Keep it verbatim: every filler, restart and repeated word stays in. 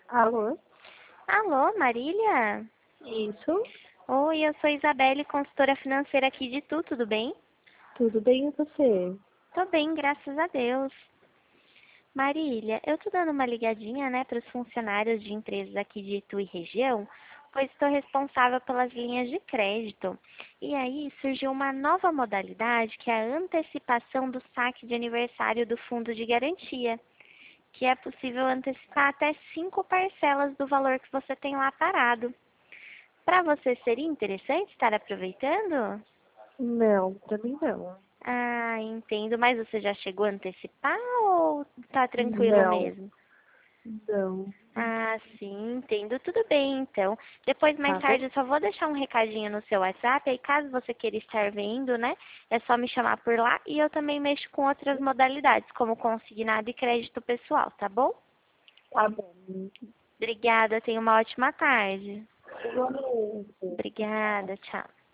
Alô? Alô, Marília? Isso? Oi, eu sou Isabelle, consultora financeira aqui de Tu, tudo bem? Tudo bem e você? Tô bem, graças a Deus. Marília, eu tô dando uma ligadinha, né, para os funcionários de empresas aqui de Itu e região, pois estou responsável pelas linhas de crédito. E aí surgiu uma nova modalidade, que é a antecipação do saque de aniversário do fundo de garantia, que é possível antecipar até cinco parcelas do valor que você tem lá parado. Para você seria interessante estar aproveitando? Não, pra mim não. Ah, entendo. Mas você já chegou a antecipar ou tá tranquilo Não, mesmo? não. Ah, sim, entendo. Tudo bem, então. Depois, mais Tá bom? tarde, eu só vou deixar um recadinho no seu WhatsApp. Aí, caso você queira estar vendo, né, é só me chamar por lá. E eu também mexo com outras modalidades, como consignado e crédito pessoal, tá bom? Tá bom. Obrigada, tenha uma ótima tarde. Igualmente. Obrigada, tchau.